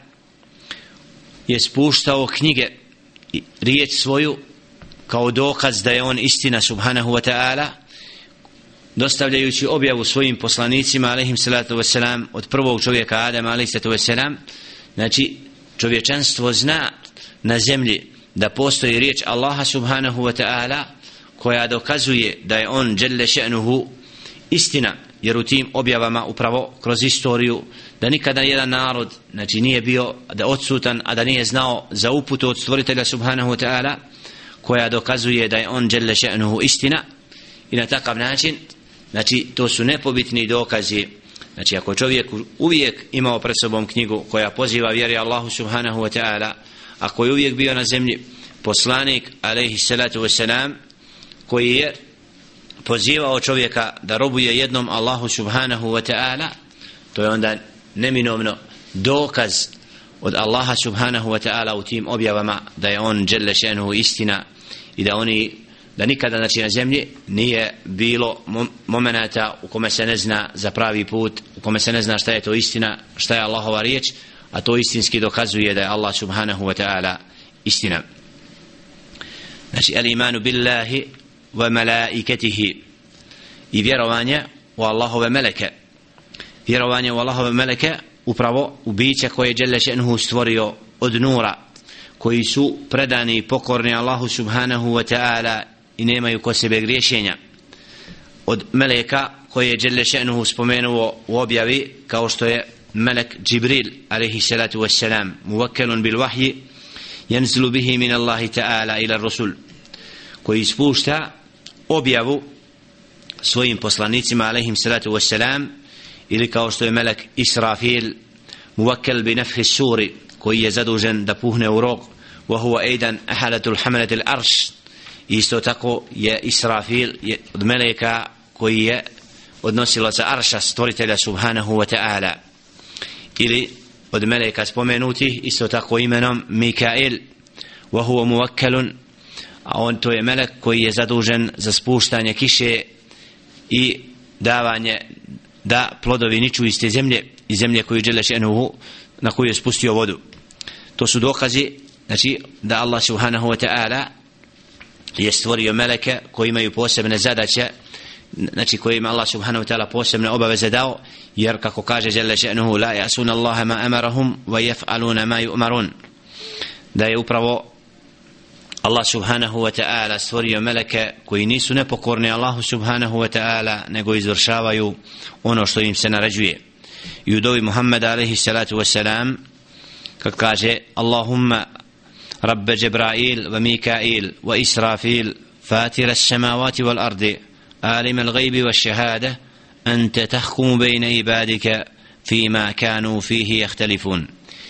je spuštao knjige, riječ svoju kao dokaz da je on istina subhanahu wa ta'ala, dostavljajući objavu svojim poslanicima alejhim salatu wassalam od prvog čovjeka Adama alejhi salatu wassalam. Znači čovječanstvo zna na zemlji da postoji riječ Allaha subhanahu wa ta'ala koja dokazuje da je on dželle še'nuhu istina, jer u tim objavama upravo kroz istoriju da nikada jedan narod znači nije bio da odsutan a da nije znao za uputu od stvoritelja subhanahu wa ta'ala koja dokazuje da je on dželle še'nuhu istina. I na takav način znači to su nepobitni dokazi. Znači ako čovjek uvijek imao pred sobom knjigu koja poziva vjeri Allahu subhanahu wa ta'ala, ako je uvijek bio na zemlji poslanik alejhi salatu wassalam koji je pozivao čovjeka da robuje jednom Allahu subhanahu wa ta'ala, to je onda neminovno dokaz od Allaha subhanahu wa ta'ala u tim objavama da je on dželle še'nuhu istina i da oni da nikada znači na zemlji nije bilo momenata u kome se ne zna za pravi put, u kome se ne zna šta je to istina, šta je Allahova riječ, a to istinski dokazuje da je Allah subhanahu wa ta'ala istina. Znači al-imanu billahi wa malaikatihi i vjerovanje u Allahove meleke. Vjerovanje u Allahove meleke upravo u bića koje je dželle še'nuhu stvorio od nura, koji su predani i pokorni Allahu subhanahu wa ta'ala i nemaju kod sebe griješenja. Od meleka koje je dželle še'nuhu spomenuo u objavi kao što je melek Džibril alejhi salatu wassalam muvakkelun bil vahyi yanzilu bihi min Allahi ta'ala ila ar-rusul, koji spušta objavu svojim poslanicima alejhim salatu wassalam, ili kao što je melek Israfil muvakkel bi nafhi suri, koji je zadužen da puhne u rog, wa huwa aidan ahadatul hamalat al-arsh, isto tako je Israfil je od meleka koji je odnosilaca arša stvoritelja subhanahu wa ta'ala, ili od meleka spomenutih isto tako imenom Mikail, wa huwa muvakkelun, a on to je melek koji je zadužen za spuštanje kiše i davanje da plodovi niču iz te zemlje, iz zemlje koju dželle še'nuhu na koju je spustio vodu. To su dokazi znači da Allah subhanahu wa ta'ala je stvorio meleke koji imaju posebne zadaće, znači kojima Allah subhanahu wa ta'ala posebne obaveze dao, jer kako kaže dželle še'nuhu la ya'suna Allaha ma amarahum wa yaf'aluna ma yu'marun, da je upravo Allah subhanahu wa ta'ala stvorio meleke koji nisu nepokorni Allahu subhanahu wa ta'ala nego izvršavaju ono što im se naređuje. I u dovi Muhammeda alejhi salatu wassalam kad kaže Allahumma rabbe Džibrail wa Mikail wa Israfil fatira as-samawati wal ardi alim al-ghaybi wash-shahada anta tahkumu bayna ibadika fima kanu fihi yakhtalifun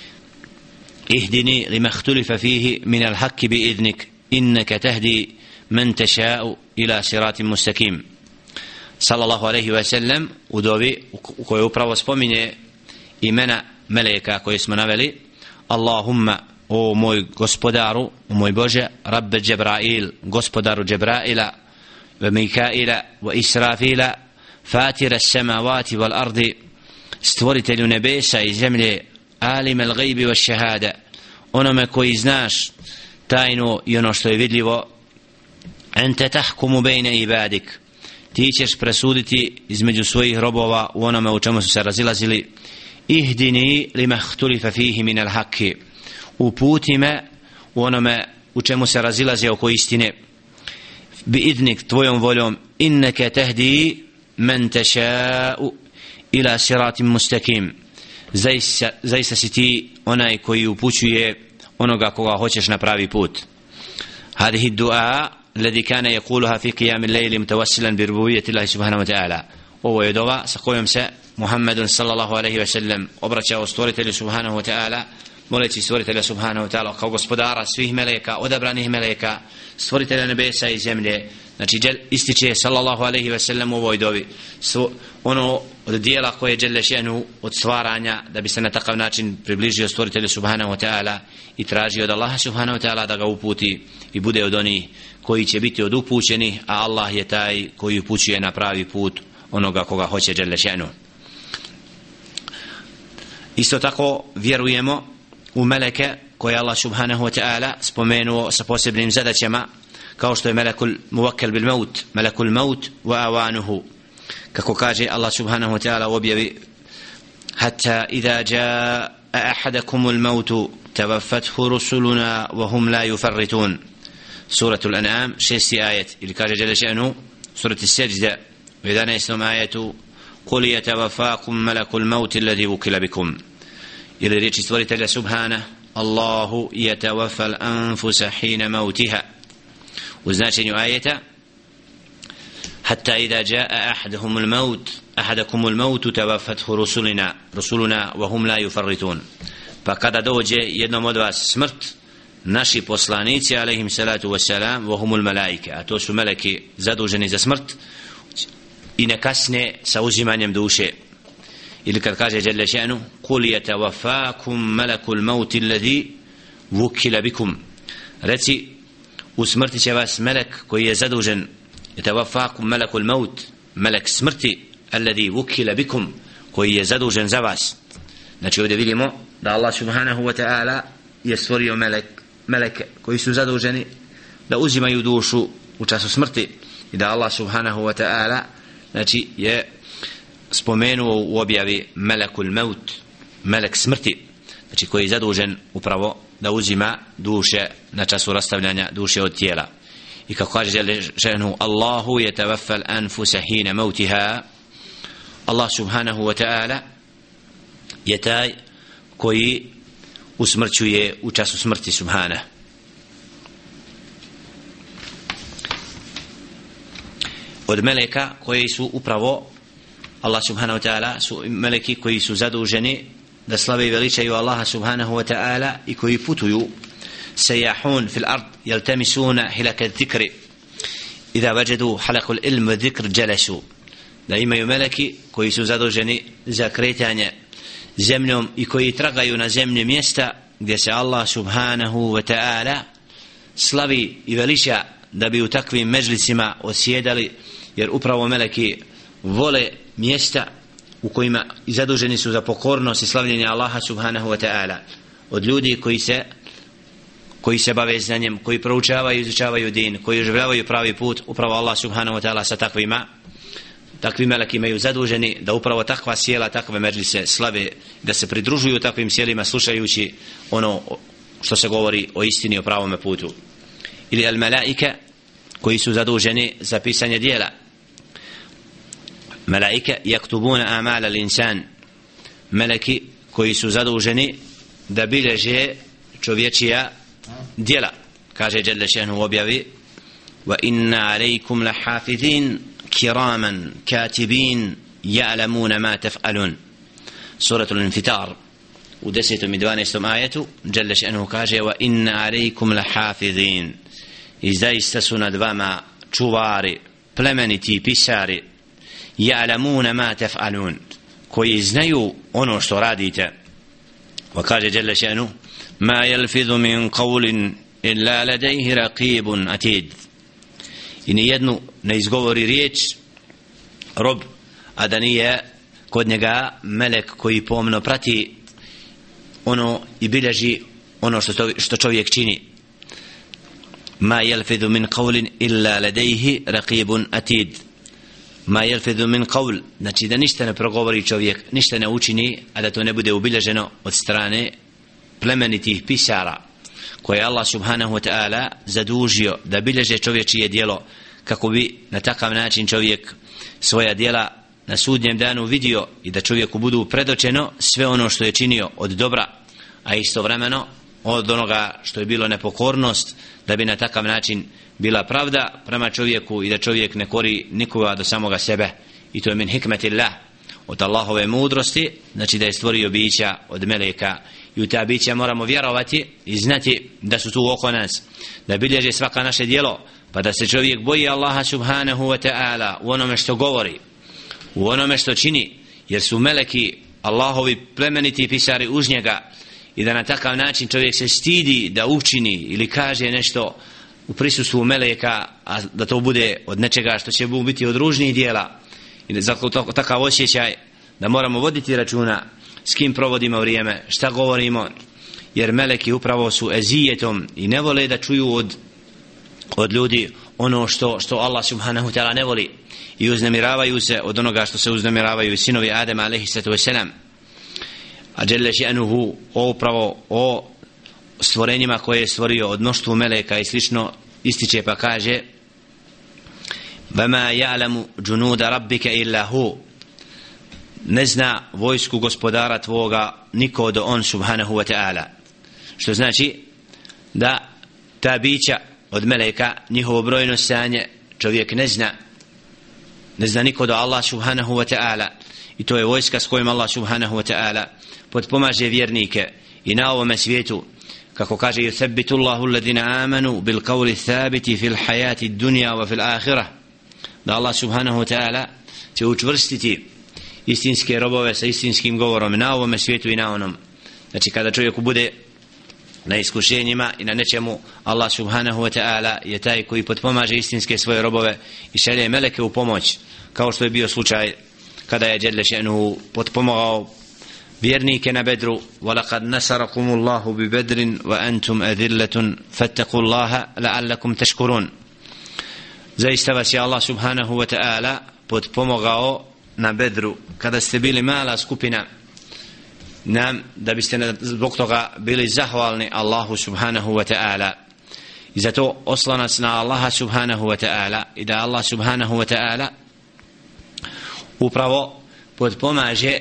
اهدني لما اختلف فيه من الحق بإذنك إنك تهدي من تشاء إلى صراط مستقيم. صلى الله عليه وسلم u dovi u kojoj upravo spominje imena meleka koje smo naveli. Allahumma, o moj gospodaru, o moj Bože, Rabbe Džibrail, gospodaru Džibraila, wa Mikaila, wa Israfila, fatira as-samawati wal ardi, stvoritelju nebesa i zemlje, alim al-ghaibi wash-shahada, onome koji znaš tajno i ono što je vidljivo, ente tahkumu bejne ibadik, ti ćeš presuditi između svojih robova u onome u čemu su se razilazili, ihdini lima ihtulifa fihi min al-haqqi, uputi me u onome u čemu se razilaze oko istine, bi idnik, tvojom voljom, inneke tehdi men teša'u ila siratim mustakim, zaista, zaista si ti onaj koji upućuje onoga koga hoćeš na pravi put. هذه الدعاء الذي كان يقولها في قيام الليل متوسلا بربوبية الله سبحانه وتعالى. Ovo je dova sa kojom se Muhammedun sallallahu alaihi wa sallam obraćao stvoritelju subhanahu wa ta'ala, moleći stvoritelja subhanahu wa ta'ala kao gospodara svih meleka, odabranih meleka, stvoritelja nebesa i zemlje. Znači ističe sallallahu alaihi wa sallam u ovoj dovi Svo, ono od dijela koje je dželle še'nu od stvaranja, da bi se na takav način približio stvoritelju subhanahu wa ta'ala i tražio od Allaha subhanahu wa ta'ala da ga uputi i bude od onih koji će biti od upućenih, a Allah je taj koji upućuje na pravi put onoga koga hoće dželle še'nu. Isto tako vjerujemo u meleke koje Allah subhanahu wa ta'ala spomenuo sa posebnim zadaćama, kao što je melekul muvakkel bil maut, melekul maut wa awanuhu, kako kaže Allah subhanahu wa ta'ala u objavi, hatta idha jaa ahadakumul mautu tawaffathu rusuluna wa hum la yufarritun, suratul an'am, šesti ajet. Ili kaže dželle še'nu surati seđda u jedanaestom ajetu, qul yatawaffakum malakul maut alladhi wukila bikum. Ili riječi stvoritelja subhana, Allahu yatawaffa al-anfusa hina mautiha. U značenju ajeta, hatta idha jaa ahaduhumul maut ahadakumul maut tawaffathu rusuluna rusuluna wa hum la yufarritun. Pa kada dođe jednom od vas smrt, naši poslanici alejhim salatu wassalam, wa humul malaike, a to su meleki zaduženi za smrt i ne kasne sa uzimanjem duše. Ili kad kaže dželle še'nu, qul yatawaffakum malakul maut alladhi wukila bikum, reci usmrtit će vas melek koji je zadužen, yatawaffakum malakul maut, melek smrti, alladhi wukila bikum, koji je zadužen za vas. Znači ovdje vidimo da Allah subhanahu wa ta'ala je stvorio melek, meleke koji su zaduženi da uzimaju dušu u času smrti, i da Allah subhanahu wa ta'ala znači je spomenuo u objavi melekul maut, melek smrti, znači koji je zadužen upravo da uzima duše na času rastavljanja duše od tijela. I kako kaže dželle še'nu, Allahu yatawaffa al-anfusa hina mautiha, Allah subhanahu wa ta'ala je taj koji usmrćuje u času smrti subhana. Od meleka koji su upravo Allah subhanahu wa ta'ala su meleki koji su zaduženi da slave i veličaju Allaha subhanahu wa ta'ala i koji putuju sejahun fil ard yaltamisuna hilaka dhikri idha wajadu halakul ilm wa dhikr jalasu, da imaju meleki koji su zaduženi za kretanje zemljom i koji tragaju na zemlji mjesta gdje se Allah subhanahu wa ta'ala slavi i veliča, da bi u takvim međlisima osjedali, jer upravo meleki vole mjesta u kojima i zaduženi su za pokornost i slavljenje Allaha subhanahu wa ta'ala. Od ljudi koji se koji se bave znanjem, koji proučavaju i izučavaju din, koji oživljavaju pravi put, upravo Allah subhanahu wa ta'ala sa takvima takvi meleki imaju zaduženi da upravo takva sjela, takve međlise slave, da se pridružuju takvim sjelima slušajući ono što se govori o istini, o pravome putu. Ili al malaike koji su zaduženi za pisanje dijela. Malaike yaktubuna amal al insan, meleki koji su zaduženi da bilježe čovječija dijela. Kaže dželle še'nu u objavi, wa inna alejkum lahafidin kiraman katibin ya'lamuna ma taf'alun, suratul infitar u desetom i dvanaestom ajetu. Dželle še'nu kaže, wa inna alejkum lahafidin, i zaista su nad vama čuvari, plemeniti pisari, ya'lamuna ma taf'alun, koji znaju ono što radite. Wa kaže dželle še'nu, ma yalfidhu min qawlin illa ladayhi raqibun atid, i ni jednu ne izgovori riječ rob, a da nije kod njega melek koji pomno prati ono i bilježi ono što, to, što čovjek čini. Ma yalfidhu min qawlin illa ladayhi raqibun atid. Ma yalfidhu min qawl, znači da ništa ne progovori čovjek, ništa ne učini, a da to ne bude ubilježeno od strane plemenitih pisara koje je Allah subhanahu wa ta'ala zadužio da bilježe čovječije djelo, kako bi na takav način čovjek svoja djela na sudnjem danu vidio i da čovjeku budu predočeno sve ono što je činio od dobra, a istovremeno od onoga što je bilo nepokornost, da bi na takav način bila pravda prema čovjeku i da čovjek ne kori nikoga do samoga sebe. I to je min hikmetillah, od Allahove mudrosti, znači da je stvorio bića od meleka i u ta bića moramo vjerovati i znati da su tu oko nas, da bilježe svaka naše djelo, pa da se čovjek boji Allaha subhanahu wa ta'ala u onome što govori, u onome što čini, jer su meleki Allahovi plemeniti pisari uz njega, i da na takav način čovjek se stidi da učini ili kaže nešto u prisustvu meleka, a da to bude od nečega što će biti od ružnih djela, i zato takav osjećaj da moramo voditi računa s kim provodimo vrijeme, šta govorimo, jer meleki upravo su ezijetom i ne vole da čuju od, od ljudi ono što, što Allah subhanahu ta'ala ne voli, i uznemiravaju se od onoga što se uznemiravaju sinovi Adama alejhi salatu vesselam. A dželle še'nuhu upravo o stvorenjima koje je stvorio od mnoštvu meleka i slično ističe pa kaže: وَمَا يَعْلَمُ جُنُودَ رَبِّكَ إِلَّا هُ, ne zna vojsku gospodara tvoga niko do on subhanahu wa ta'ala. Što znači da ta bića od meleka, njihovo brojno stanje čovjek ne zna, ne zna niko do Allah subhanahu wa ta'ala, i to je vojska s kojom Allah subhanahu wa ta'ala potpomaže vjernike i na ovome svijetu, kako kaže: يُثَبِّتُ اللَّهُ الَّذِينَ آمَنُوا بِالْقَوْلِ الثَّابِتِ فِي الْحَيَاةِ الدُّنْيَا وَفِي الْآخِرَةِ, da Allah subhanahu wa ta'ala će učvrstiti istinske robove sa istinskim govorom na ovome svijetu i na onom. Znači kada čovjeku bude na iskušenjima i na nečemu, Allah subhanahu wa ta'ala je taj koji potpomaže istinske svoje robove i šalje meleke u pomoć, kao što je bio slučaj kada je dželle še'nuhu potpomogao vjernike na Bedru: وَلَقَدْ نَصَرَكُمُ اللَّهُ بِبَدْرٍ وَأَنْتُمْ أَذِلَّةٌ فَاتَّقُوا اللَّهَ لَعَلَّكُمْ تَشْكُرُونَ. Zaista vas je Allah subhanahu wa ta'ala potpomogao na Bedru kada ste bili mala skupina, nam da biste zbog toga bili zahvalni Allahu subhanahu wa ta'ala. I zato oslonac na Allaha subhanahu wa ta'ala, i da Allah subhanahu wa ta'ala upravo potpomaže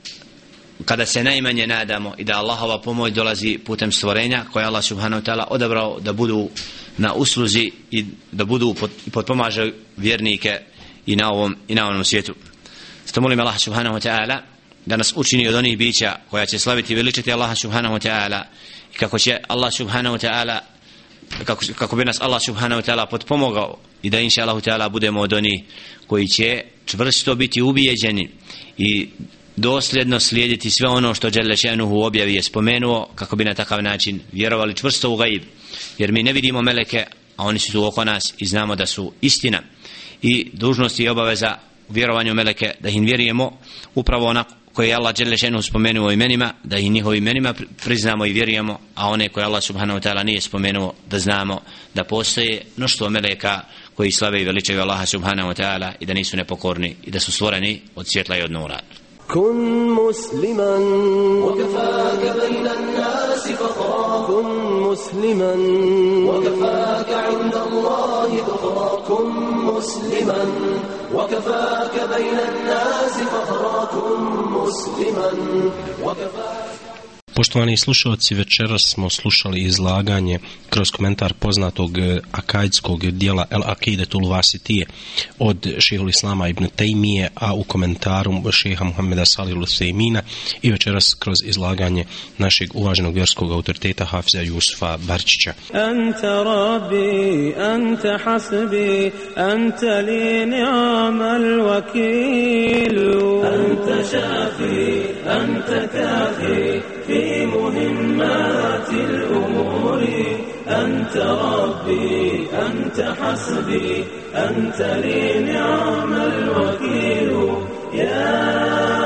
kada se najmanje nadamo, i da Allahova pomoć dolazi putem stvorenja koje Allah subhanahu wa ta'ala odabrao da budu na usluzi i da budu potpomažu vjernike i na ovom i na onom svijetu. Zato molim Allah subhanahu wa ta'ala da nas učini od onih bića koja će slaviti i veličiti Allaha subhanahu wa ta'ala, i kako će Allah subhanahu wa ta'ala kako, kako bi nas Allah subhanahu wa ta'ala potpomogao, i da inša Allahu ta'ala budemo od onih koji će čvrsto biti ubijeđeni i dosljedno slijediti sve ono što dželle še'nuhu objavi je spomenuo, kako bi na takav način vjerovali čvrsto u gaib, jer mi ne vidimo meleke, a oni su tu oko nas i znamo da su istina, i dužnost i obaveza u vjerovanju meleke da im vjerujemo upravo onako koje je Allah dželle še'nuhu spomenuo imenima, da ih njihovim imenima priznamo i vjerujemo, a one koje Allah subhanahu wa ta'ala nije spomenuo da znamo da postoje mnoštvo meleka koji slave i veličaju Allaha subhanahu wa ta'ala i da nisu nepokorni i da su stvoreni od svjetla i od nura. كن مسلما وكفاك بين الناس فخرا كن مسلما وكفاك عند الله ذخرا كن مسلما وكفاك بين الناس فخرا كن مسلما وكفاك. Poštovani slušalci, večeras smo slušali izlaganje kroz komentar poznatog akaidskog dijela El Akidetul Vasitije od šejhul Islama ibn Tejmije, a u komentaru šejha Muhameda Salihul Sejmina, i večeras kroz izlaganje našeg uvaženog vjerskog autoriteta Hafiza Jusufa Barčića. Anta rabbi, anta hasbi, anta li ni'mal wakilu, anta shafi, anta kafi في مهمات الأمور أنت ربي أنت حسبي أنت لي نعم الوكيل يا